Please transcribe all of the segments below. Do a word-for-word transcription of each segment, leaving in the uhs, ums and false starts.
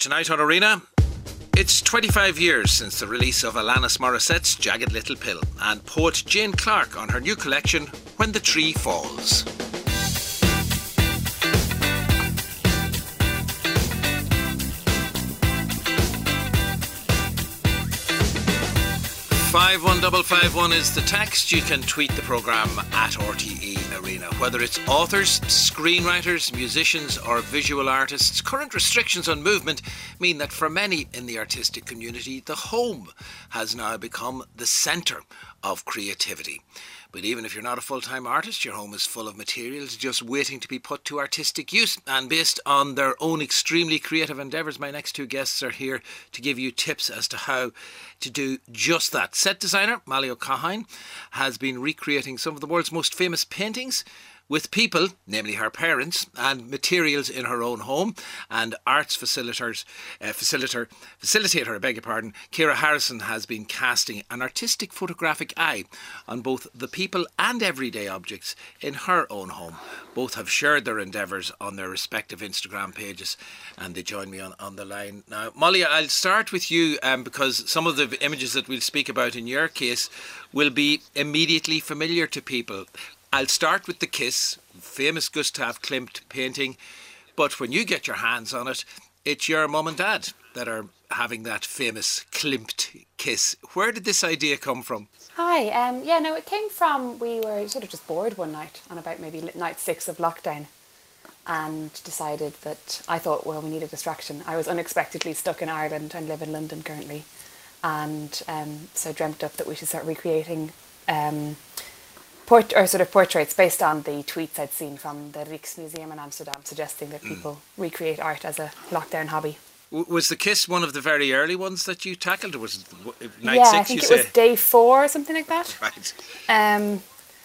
Tonight on Arena, it's twenty-five years since the release of Alanis Morissette's Jagged Little Pill, and poet Jane Clarke on her new collection, When the Tree Falls. five one five five one is the text. You can tweet the programme at R T E Arena. Whether it's authors, screenwriters, musicians or visual artists, current restrictions on movement mean that for many in the artistic community, the home has now become the centre of creativity. But even if you're not a full-time artist, your home is full of materials just waiting to be put to artistic use. And based on their own extremely creative endeavours, my next two guests are here to give you tips as to how to do just that. Set designer Molly O'Cahine has been recreating some of the world's most famous paintings with people, namely her parents, and materials in her own home. And arts facilitators, uh, facilitator, facilitator, I beg your pardon, Ciara Harrison has been casting an artistic photographic eye on both the people and everyday objects in her own home. Both have shared their endeavours on their respective Instagram pages, and they join me on, on the line now. Molly, I'll start with you um, because some of the images that we'll speak about in your case will be immediately familiar to people. I'll start with the Kiss, famous Gustav Klimt painting, but when you get your hands on it, it's your mum and dad that are having that famous Klimt kiss. Where did this idea come from? Hi, um, yeah, no, it came from, we were sort of just bored one night on about maybe night six of lockdown, and decided that I thought, well, we need a distraction. I was unexpectedly stuck in Ireland and live in London currently, and um, so dreamt up that we should start recreating um, Port- or sort of portraits based on the tweets I'd seen from the Rijksmuseum in Amsterdam suggesting that people mm. recreate art as a lockdown hobby. W- was the Kiss one of the very early ones that you tackled, or was it w- night yeah, six? I think you it say? was day four or something like that. Right. Um,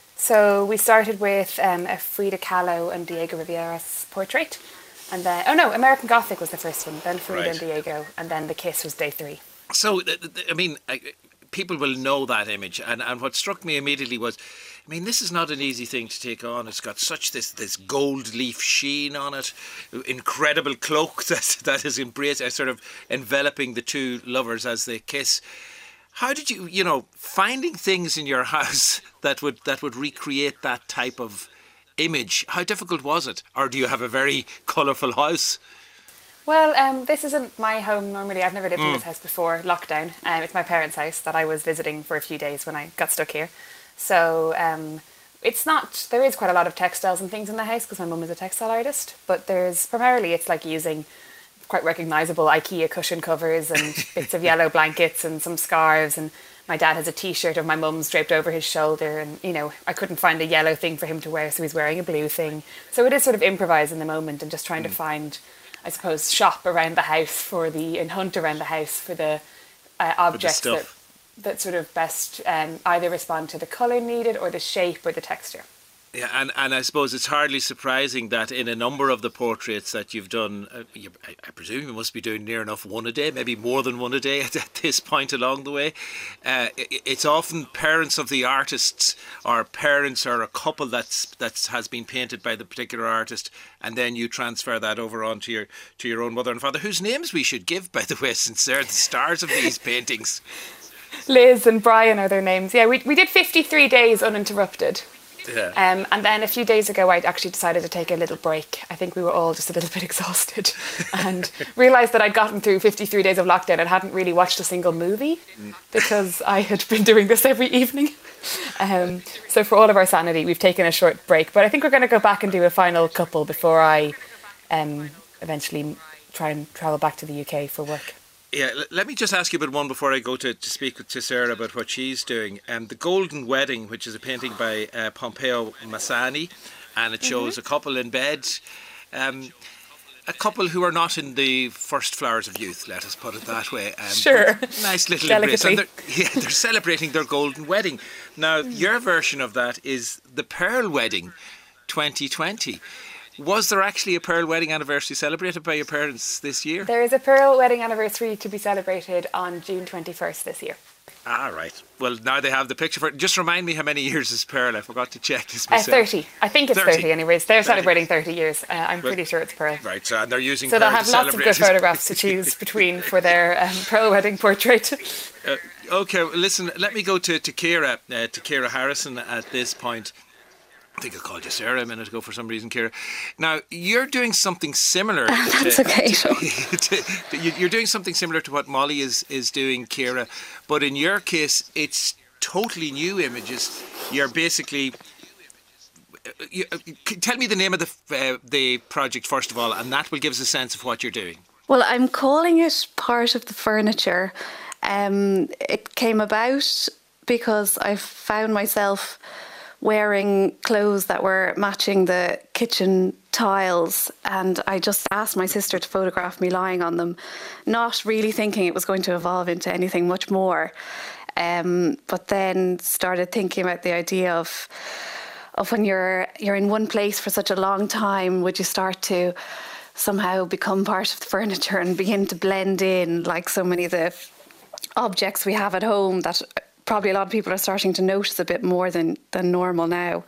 so we started with um, a Frida Kahlo and Diego Rivera's portrait, and then oh no, American Gothic was the first one, then Frida right. and Diego, and then the Kiss was day three. So, I mean, people will know that image, and, and what struck me immediately was, I mean, this is not an easy thing to take on. It's got such this, this gold leaf sheen on it, incredible cloak that that is embraced, uh, sort of enveloping the two lovers as they kiss. How did you, you know, finding things in your house that would that would recreate that type of image? How difficult was it, or do you have a very colourful house? Well, um, this isn't my home normally. I've never lived Mm. in this house before lockdown. Um, it's my parents' house that I was visiting for a few days when I got stuck here. So um, it's not, there is quite a lot of textiles and things in the house because my mum is a textile artist, but there's primarily, it's like using quite recognisable IKEA cushion covers and bits of yellow blankets and some scarves, and my dad has a t-shirt of my mum's draped over his shoulder, and you know, I couldn't find a yellow thing for him to wear, so he's wearing a blue thing. So it is sort of improvise in the moment and just trying mm. to find, I suppose, shop around the house for the, and hunt around the house for the uh, objects that that sort of best um, either respond to the colour needed or the shape or the texture. Yeah, and, and I suppose it's hardly surprising that in a number of the portraits that you've done, uh, you, I, I presume you must be doing near enough one a day, maybe more than one a day at, at this point along the way. Uh, it, it's often parents of the artists, or parents or a couple that's that's has been painted by the particular artist, and then you transfer that over onto your to your own mother and father, whose names we should give, by the way, since they're the stars of these paintings. Liz and Brian are their names. Yeah, we we did fifty-three days uninterrupted. Yeah. Um, and then a few days ago I actually decided to take a little break. I think we were all just a little bit exhausted and realised that I'd gotten through fifty-three days of lockdown and hadn't really watched a single movie because I had been doing this every evening. Um, so for all of our sanity, we've taken a short break. But I think we're going to go back and do a final couple before I um, eventually try and travel back to the U K for work. Yeah, let me just ask you about one before I go to, to speak with, to Sarah about what she's doing. Um, the Golden Wedding, which is a painting by uh, Pompeo Massani, and it shows mm-hmm. a couple in bed, um, a couple who are not in the first flowers of youth, let us put it that way. Um, sure. Nice little embrace. And they're, yeah, they're celebrating their golden wedding. Now, mm. your version of that is the Pearl Wedding twenty twenty. Was there actually a Pearl Wedding anniversary celebrated by your parents this year? There is a Pearl Wedding anniversary to be celebrated on June twenty-first this year. Ah, right. Well, now they have the picture for it. Just remind me how many years is Pearl. I forgot to check this Uh, myself. thirty. I think it's thirty, thirty anyways. They're thirty. celebrating thirty years. Uh, I'm Well, pretty sure it's Pearl. Right, so and they're using So Pearl they'll have to lots of celebrate good it. photographs to choose between for their um, Pearl wedding portrait. Uh, okay, well, listen, let me go to, to Ciara, uh, to Ciara Harrison at this point. I think I called you Sarah a minute ago for some reason, Ciara. Now, you're doing something similar. That's to, okay. to, to, to, you're doing something similar to what Molly is, is doing, Ciara. But in your case, it's totally new images. You're basically... You, tell me the name of the uh, the project, first of all, and that will give us a sense of what you're doing. Well, I'm calling it Part of the Furniture. Um, it came about because I found myself wearing clothes that were matching the kitchen tiles, and I just asked my sister to photograph me lying on them, not really thinking it was going to evolve into anything much more. Um, but then started thinking about the idea of of when you're you're in one place for such a long time, would you start to somehow become part of the furniture and begin to blend in, like so many of the objects we have at home that probably a lot of people are starting to notice a bit more than, than normal now.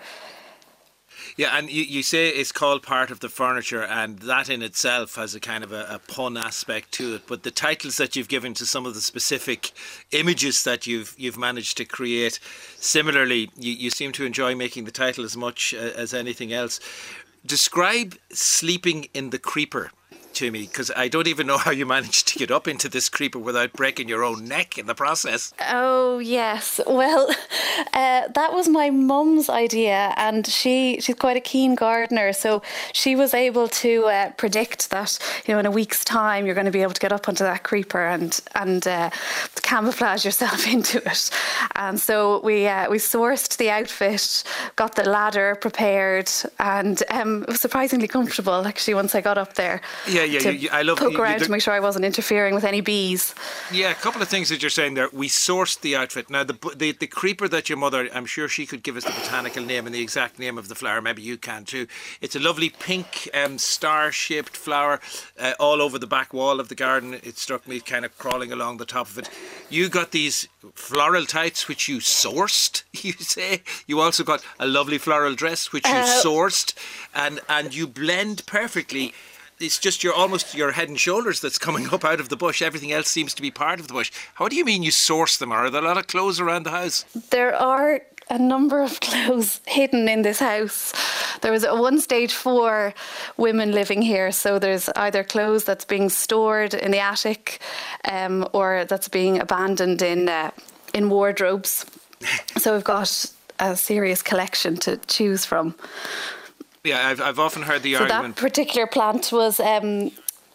Yeah, and you, you say it's called Part of the Furniture, and that in itself has a kind of a, a pun aspect to it. But the titles that you've given to some of the specific images that you've you've managed to create, similarly, you, you seem to enjoy making the title as much uh, as anything else. Describe sleeping in the creeper to me, because I don't even know how you managed to get up into this creeper without breaking your own neck in the process. Oh yes, well, uh, that was my mum's idea, and she she's quite a keen gardener, so she was able to uh, predict that, you know, in a week's time you're going to be able to get up onto that creeper and and uh, camouflage yourself into it. And so we uh, we sourced the outfit, got the ladder prepared, and um, it was surprisingly comfortable actually once I got up there. Yeah. Yeah, to you, you, I love poke you, around you, to make sure I wasn't interfering with any bees. Yeah, a couple of things that you're saying there. We sourced the outfit. Now, the, the the creeper that your mother, I'm sure she could give us the botanical name and the exact name of the flower. Maybe you can too. It's a lovely pink um, star-shaped flower uh, all over the back wall of the garden. It struck me kind of crawling along the top of it. You got these floral tights, which you sourced, you say. You also got a lovely floral dress, which you uh, sourced. And, and you blend perfectly. It's just your almost your head and shoulders that's coming up out of the bush. Everything else seems to be part of the bush. How do you mean you source them? Are there a lot of clothes around the house? There are a number of clothes hidden in this house. There was at one stage four women living here, so there's either clothes that's being stored in the attic, um, or that's being abandoned in uh, in wardrobes. So we've got a serious collection to choose from. Yeah, I've I've often heard the so argument. That particular plant was um,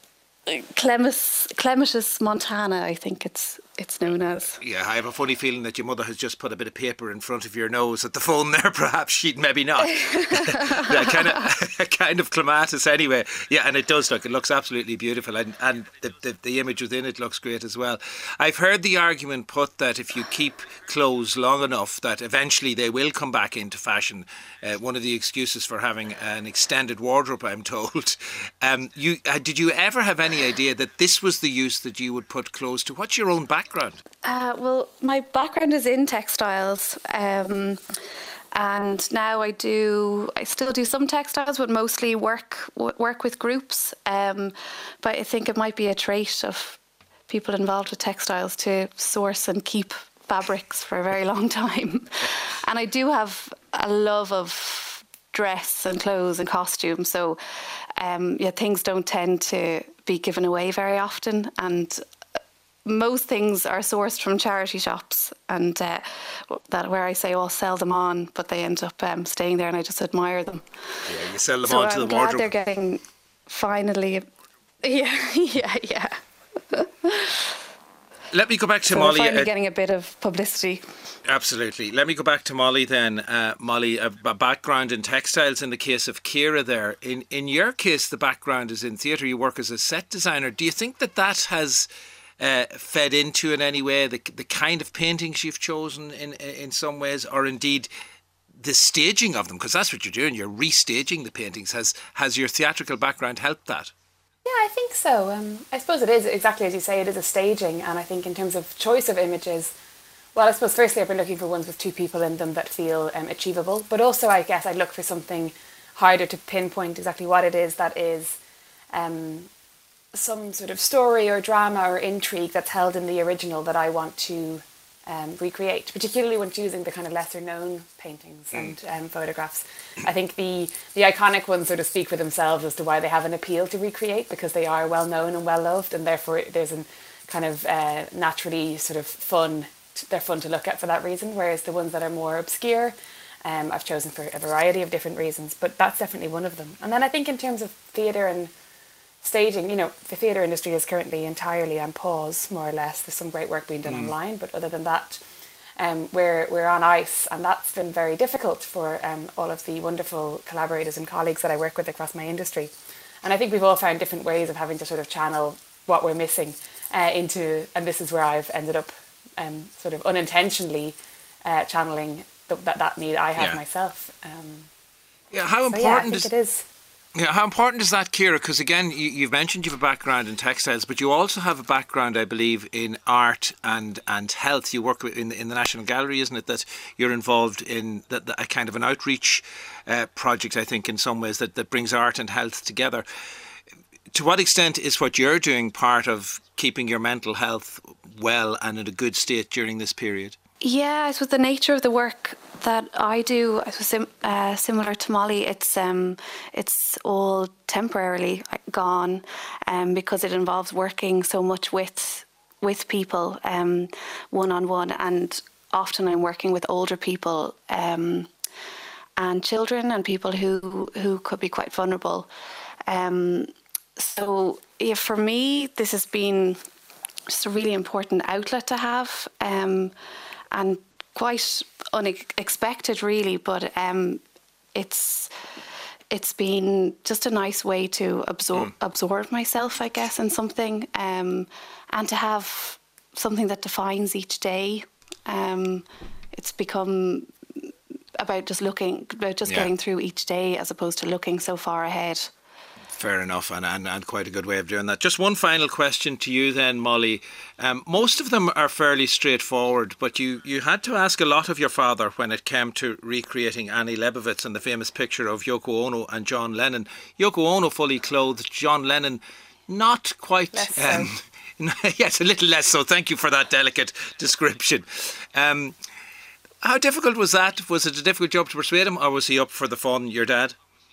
Clematis, Clematis montana, I think it's it's known as. Yeah, I have a funny feeling that your mother has just put a bit of paper in front of your nose at the phone there. Perhaps she'd maybe not. Yeah, kind of, kind of clematis anyway. Yeah, and it does look. It looks absolutely beautiful, and and the, the the image within it looks great as well. I've heard the argument put that if you keep clothes long enough, that eventually they will come back into fashion. Uh, one of the excuses for having an extended wardrobe, I'm told. Um, you uh, did you ever have any idea that this was the use that you would put clothes to? What's your own background? Uh, well, my background is in textiles, um, and now I do. I still do some textiles, but mostly work work with groups. Um, but I think it might be a trait of people involved with textiles to source and keep fabrics for a very long time. And I do have a love of dress and clothes and costumes, so um, yeah, things don't tend to be given away very often, and most things are sourced from charity shops, and uh, that where I say, "Oh, I'll sell them on," but they end up um, staying there, and I just admire them. Yeah, you sell them so on to I'm the glad wardrobe. They're getting finally, yeah, yeah, yeah. Let me go back to so Molly. We're finally uh, getting a bit of publicity. Absolutely. Let me go back to Molly then. Uh, Molly, a, a background in textiles in the case of Ciara there. In in your case, the background is in theatre. You work as a set designer. Do you think that that has uh, fed into in any way the the kind of paintings you've chosen in in some ways, or indeed the staging of them? Because that's what you're doing. You're restaging the paintings. Has has your theatrical background helped that? Yeah, I think so. Um, I suppose it is exactly as you say. It is a staging, and I think in terms of choice of images, Well, I suppose firstly I've been looking for ones with two people in them that feel um, achievable, but also I guess I look for something harder to pinpoint exactly what it is that is um, some sort of story or drama or intrigue that's held in the original that I want to um, recreate, particularly when choosing the kind of lesser known paintings mm. and um, photographs. I think the, the iconic ones sort of speak for themselves as to why they have an appeal to recreate, because they are well known and well loved, and therefore there's a kind of uh, naturally sort of fun, they're fun to look at for that reason, whereas the ones that are more obscure, um, I've chosen for a variety of different reasons, but that's definitely one of them. And then I think in terms of theatre and staging, you know, the theatre industry is currently entirely on pause, more or less. There's some great work being done mm. online, but other than that, um, we're we're on ice, and that's been very difficult for um, all of the wonderful collaborators and colleagues that I work with across my industry. And I think we've all found different ways of having to sort of channel what we're missing uh, into, and this is where I've ended up um, sort of unintentionally uh, channeling the, that that need I have yeah. myself. Um, yeah, how so important yeah, I think is it is. Yeah, how important is that, Ciara? Because again, you, you've mentioned you have a background in textiles, but you also have a background, I believe, in art and, and health. You work in, in the National Gallery, isn't it, that you're involved in that, that a kind of an outreach uh, project, I think, in some ways, that, that brings art and health together. To what extent is what you're doing part of keeping your mental health well and in a good state during this period? Yeah, I suppose the nature of the work that I do, I suppose sim- uh, similar to Molly, it's um, it's all temporarily gone, um, because it involves working so much with with people, um, one on one, and often I'm working with older people, um, and children and people who who could be quite vulnerable. Um, so yeah, for me, this has been just a really important outlet to have. Um, And quite unexpected, really, but um, it's it's been just a nice way to absorb mm. absorb myself, I guess, in something, um, and to have something that defines each day. Um, it's become about just looking, about just yeah. getting through each day, as opposed to looking so far ahead. Fair enough, and, and, and quite a good way of doing that. Just one final question to you then, Molly. Um, most of them are fairly straightforward, but you, you had to ask a lot of your father when it came to recreating Annie Leibovitz and the famous picture of Yoko Ono and John Lennon. Yoko Ono fully clothed, John Lennon not quite... Less um, so. Yes, a little less so. Thank you for that delicate description. Um, how difficult was that? Was it a difficult job to persuade him, or was he up for the fun, your dad?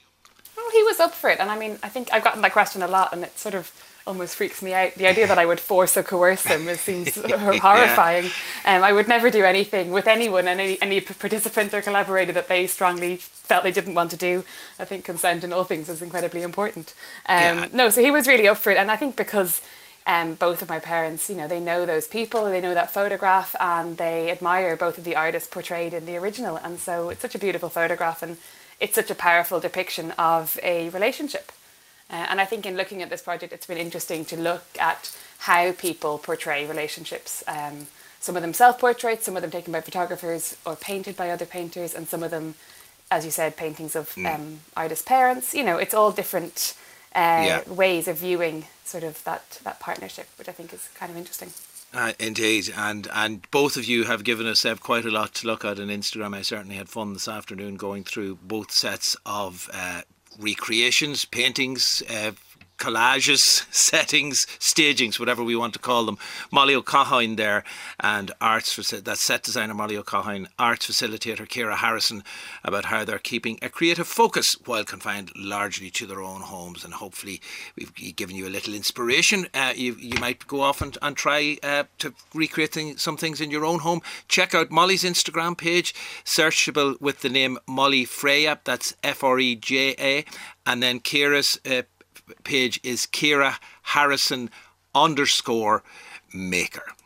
He was up for it, and I mean, I think I've gotten that question a lot, and it sort of almost freaks me out. The idea that I would force or coerce him, it seems horrifying. Yeah. Um, I would never do anything with anyone, and any, any participant or collaborator that they strongly felt they didn't want to do. I think consent in all things is incredibly important. Um, yeah. No, so he was really up for it, and I think because um, both of my parents, you know, they know those people, they know that photograph, and they admire both of the artists portrayed in the original, and so it's such a beautiful photograph, and it's such a powerful depiction of a relationship. Uh, and I think in looking at this project, it's been interesting to look at how people portray relationships. Um, some of them self-portraits, some of them taken by photographers or painted by other painters, and some of them, as you said, paintings of mm. um, artists' parents. You know, it's all different uh, yeah. ways of viewing sort of that, that partnership, which I think is kind of interesting. Uh, indeed, and and both of you have given us uh, quite a lot to look at on Instagram. I certainly had fun this afternoon going through both sets of uh, recreations, paintings, uh, collages, settings, stagings, whatever we want to call them. Molly O'Cahine there, and arts that set designer Molly O'Cahine, arts facilitator Ciara Harrison, about how they're keeping a creative focus while confined largely to their own homes. And hopefully we've given you a little inspiration. Uh, you you might go off and, and try uh, to recreate thing, some things in your own home. Check out Molly's Instagram page, searchable with the name Molly Freya, that's F R E J A, and then Ciara's uh, page is Ciara Harrison underscore maker.